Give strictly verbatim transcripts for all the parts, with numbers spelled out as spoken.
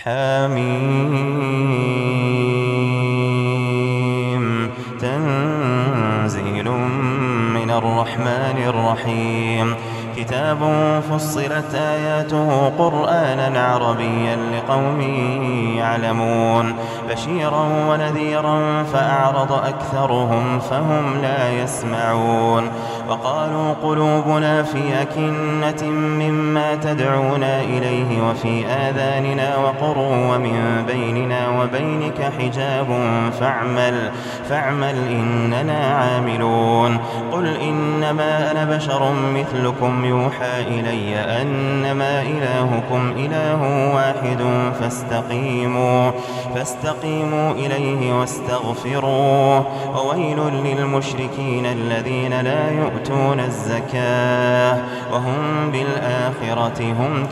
حميم تنزيل من الرحمن الرحيم كتاب فصلت آياته قرآنا عربيا لقوم يعلمون بشيرا ونذيرا فأعرض أكثرهم فهم لا يسمعون وقالوا قلوبنا في أكنة مما تدعونا إليه وفي آذاننا وقر ومن بيننا وبينك حجاب فاعمل, فاعمل إننا عاملون قل إنما أنا بشر مثلكم يوحى إلي أنما إلهكم إله واحد فاستقيموا, فاستقيموا إليه واستغفروه وويل للمشركين الذين لا يؤتون الزكاة وهم بالآخرة هم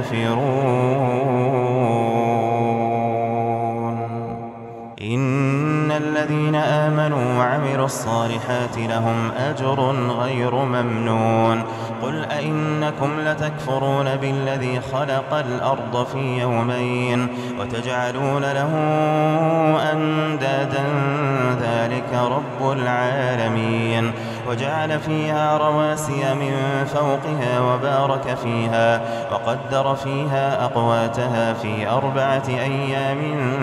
كافرون إن الذين آمنوا وعملوا الصالحات لهم أجر غير ممنون قل أئنكم لتكفرون بالذي خلق الأرض في يومين وتجعلون له أندادا ذلك رب العالمين وجعل فيها رواسي من فوقها وبارك فيها وقدر فيها أقواتها في أربعة أيام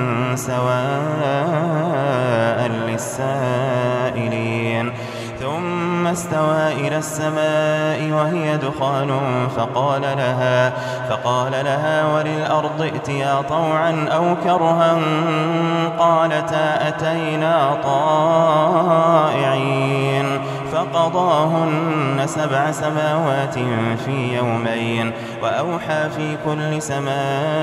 سواء للسائلين ثم استوى إلى السماء وهي دخان فقال لها, فقال لها وللأرض ائتيا طوعا أو كرها قالتا أتينا طائعين فقضاهن سبع سماوات في يومين وأوحى في كل سماء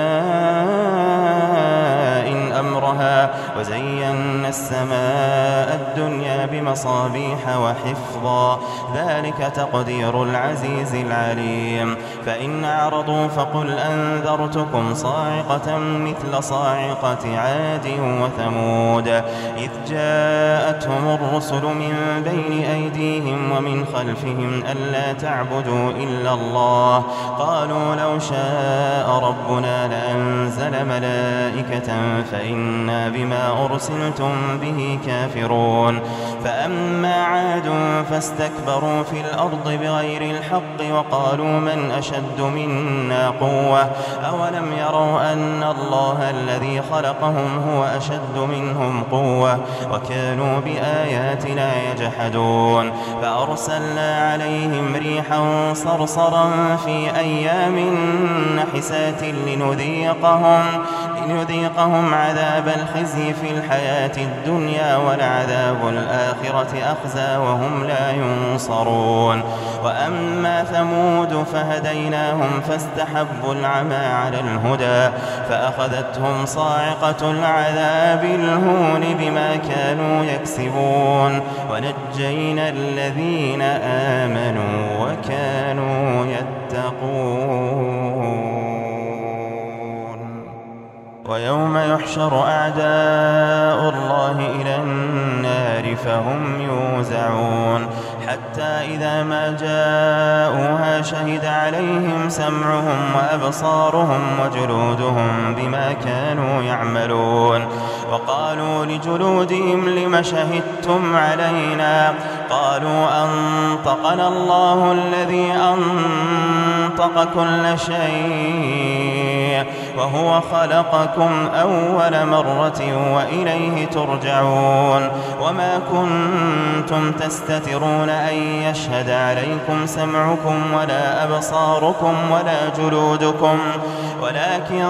أمرها وزينا السماء الدنيا بمصابيح وحفظا ذلك تقدير العزيز العليم فإن أعرضوا فقل أنذرتكم صاعقة مثل صاعقة عاد وثمود إذ جاءتهم الرسل من بين أيديهم ومن خلفهم ألا تعبدوا إلا الله قالوا لو شاء ربنا لأنزل ملائكة فإنا بما أرسلتم به كافرون فأما عاد فاستكبروا في الأرض بغير الحق وقالوا من أشد منا قوة أولم يروا أن الله الذي خلقهم هو أشد منهم قوة وكانوا بآياتنا يجحدون فأرسلنا عليهم ريحا صرصرا في أيام نحسات لنذيقهم, لنذيقهم عذاب الخزي في الحياة الدنيا ولعذاب الآخرة أخزى وهم لا ينصرون وأما ثمود فهديناهم فاستحبوا العمى على الهدى فأخذتهم صاعقة العذاب الهون بما كانوا يكسبون ونجينا الذين آمنوا وكانوا يتقون ويوم يحشر أعداء الله إلى النار فهم يوزعون حتى إذا ما جاءوها شهد عليهم سمعهم وأبصارهم وجلودهم بما كانوا يعملون وقالوا لجلودهم لم شهدتم علينا قالوا أنطقنا الله الذي أنطق كل شيء وهو خلقكم أول مرة وإليه ترجعون وما كنتم تستترون أن يشهد عليكم سمعكم ولا أبصاركم ولا جلودكم ولكن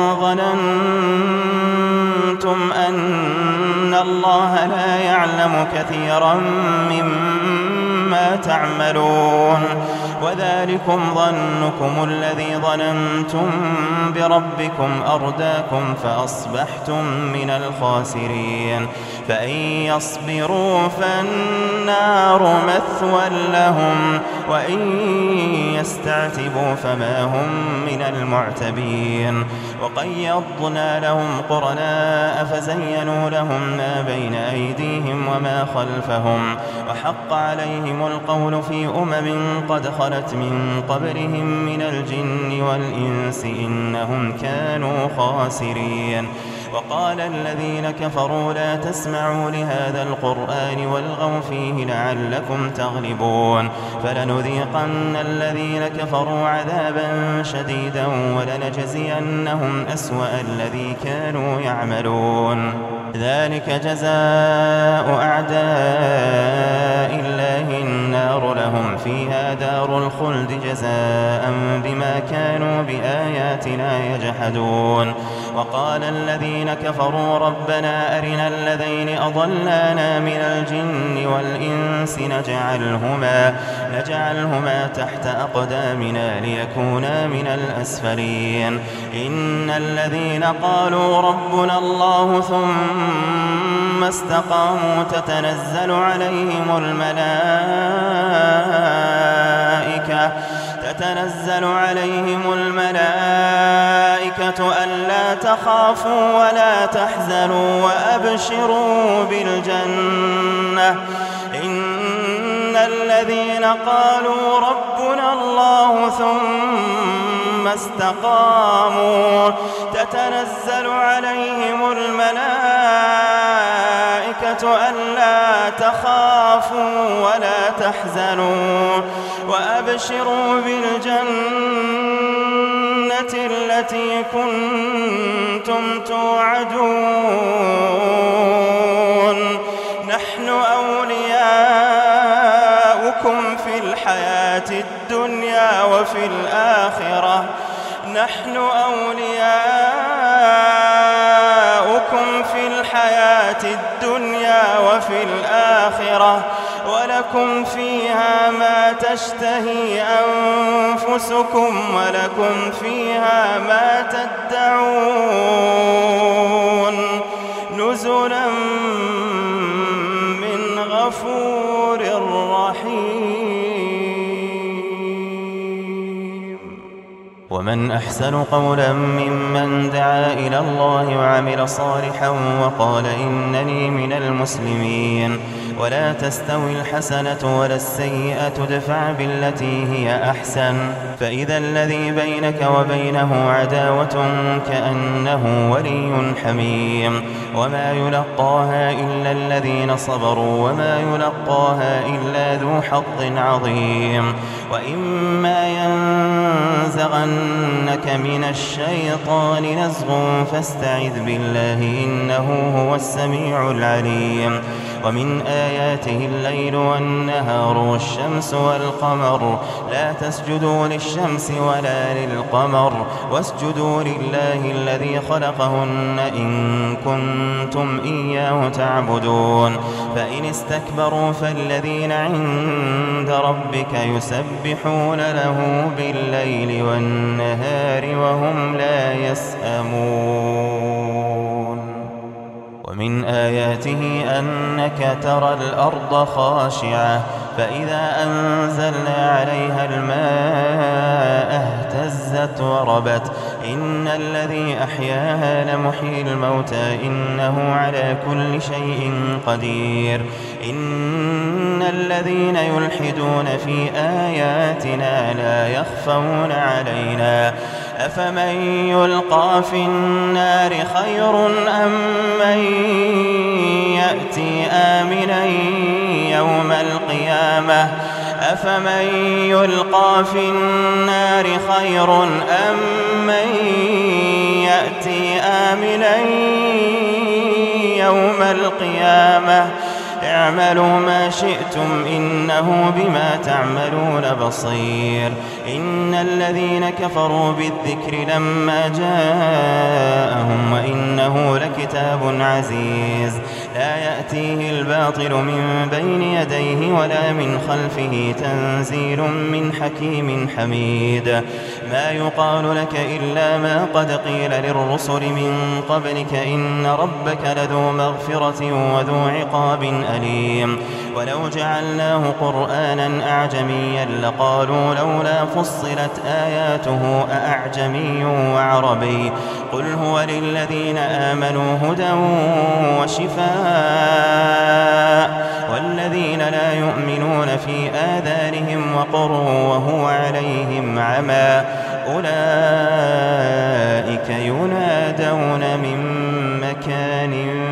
ظننتم أن الله لا يعلم كثيرا مما تعملون وذلكم ظنكم الذي ظننتم بربكم أرداكم فأصبحتم من الخاسرين فإن يصبروا فالنار مثوى لهم وإن يستعتبوا فما هم من المعتبين وقيضنا لهم قرناء فزينوا لهم ما بين أيديهم وما خلفهم وحق عليهم القول في أمم قد خلت من قبلهم من الجن والإنس إنهم كانوا خاسرين. وقال الذين كفروا لا تسمعوا لهذا القرآن والغوا فيه لعلكم تغلبون فلنذيقن الذين كفروا عذابا شديدا ولنجزينهم أسوأ الذي كانوا يعملون. ذلك جزاء أعداء الله النار لهم فيها دار الخلد جزاء بما كانوا بآياتنا يجحدون. وقال الذين كفروا ربنا أرنا الذين أضلانا من الجن والإنس نجعلهما, نجعلهما تحت أقدامنا ليكونا من الأسفلين. إن الذين قالوا ربنا الله ثم استقاموا تتنزل عليهم الملائكة تتنزل عليهم الملائكة ألا تخافوا ولا تحزنوا وأبشروا بالجنة إن الذين قالوا ربنا الله ثم استقاموا تتنزل عليهم الملائكة ألا تخافوا ولا تحزنوا وأبشروا بالجنة التي كنتم توعدون نحن أولياؤكم في الحياة الدنيا وفي الآخرة نحن أولياؤكم في الحياة الدنيا وفي الآخرة ولكم فيها ما تشتهي أنفسكم ولكم فيها ما تدعون نزلا من غفور رحيم. ومن أحسن قولا ممن دعا إلى الله وعمل صالحا وقال إنني من المسلمين. ولا تستوي الحسنة ولا السيئة ادفع بالتي هي أحسن فإذا الذي بينك وبينه عداوة كأنه ولي حميم. وما يلقاها إلا الذين صبروا وما يلقاها إلا ذو حظ عظيم. وإما ينزغنك من الشيطان نزغ فاستعذ بالله إنه هو السميع العليم. ومن آياته الليل والنهار والشمس والقمر لا تسجدوا للشمس ولا للقمر واسجدوا لله الذي خلقهن إن كنتم إياه تعبدون. فإن استكبروا فالذين عند ربك يسبحون له بالليل والنهار وهم لا يسأمون. ومن آياته أنك ترى الأرض خاشعة فإذا أنزلنا عليها الماء اهتزت وربت إن الذي أحياها لمحيي الموتى إنه على كل شيء قدير. إن الذين يلحدون في آياتنا لا يخفون علينا أفمن يلقى في النار خير أم من يأتي آمنا يوم القيامة أفمن يلقى في النار خير أم من يأتي آمنا يوم القيامة اعملوا ما شئتم إنه بما تعملون بصير. إن الذين كفروا بالذكر لما جاءهم وإنه لكتاب عزيز لا يأتيه الباطل من بين يديه ولا من خلفه تنزيل من حكيم حميد ما يقال لك إلا ما قد قيل للرسل من قبلك إن ربك لذو مغفرة وذو عقاب أليم ولو جعلناه قرآنا أعجميا لقالوا لولا فصلت آياته أأعجمي وعربي قل هو للذين آمنوا هدى وشفاء والذين لا يؤمنون في آذانهم وقر وهو عليهم عمى أولئك ينادون من مكان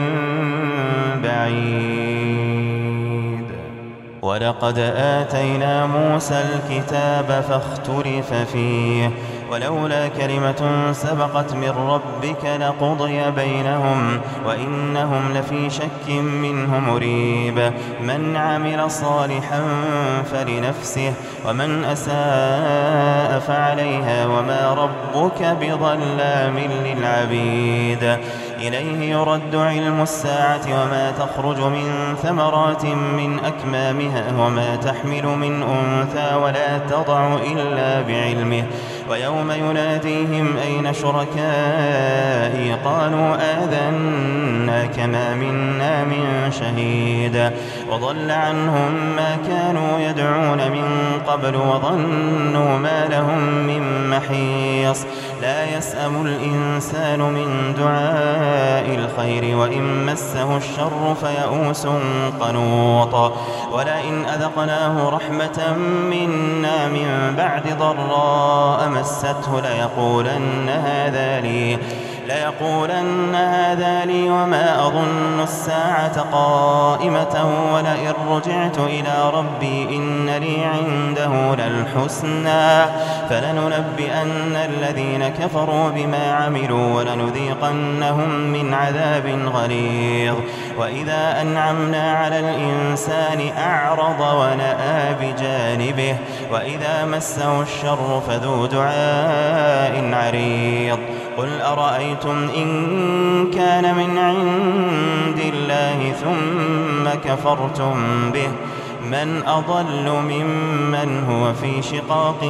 بعيد ولقد آتينا موسى الكتاب فاختلف فيه ولولا كلمة سبقت من ربك لقضي بينهم وإنهم لفي شك منه مريب من عمل صالحا فلنفسه ومن أساء فعليها وما ربك بظلام للعبيد إليه يرد علم الساعة وما تخرج من ثمرات من أكمامها وما تحمل من أنثى ولا تضع إلا بعلمه ويوم يناديهم أين شركائي قالوا آذناك ما منا من شهيد وضل عنهم ما كانوا يدعون من قبل وظنوا ما لهم من محيص لا يسأم الإنسان من دعاء الخير وإن مسه الشر فيئوس قنوط ولئن أذقناه رحمة منا من بعد ضراء مسته ليقولن هذا لي ليقولن هذا لي وما أظن الساعة قائمة ولئن رجعت إلى ربي إن لي عنده للحسنى فلننبئن الذين كفروا بما عملوا ولنذيقنهم من عذاب غليظ وإذا أنعمنا على الإنسان أعرض ونأى بجانبه وإذا مسه الشر فذو دعاء عريض قل أرأيتم إن كان من عند الله ثم كفرتم به من أضل ممن هو في شقاق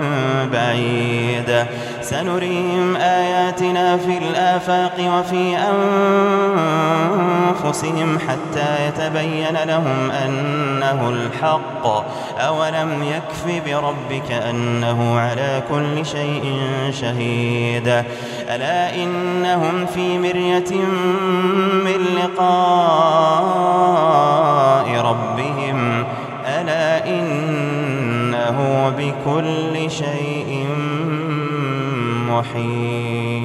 بعيد سنريهم آياتنا في الآفاق وفي أنفسهم حتى يتبين لهم أنه الحق أولم يكف بربك أنه على كل شيء شهيد ألا إنهم في مرية من لقاء ربهم ألا إنه بكل شيء محيط.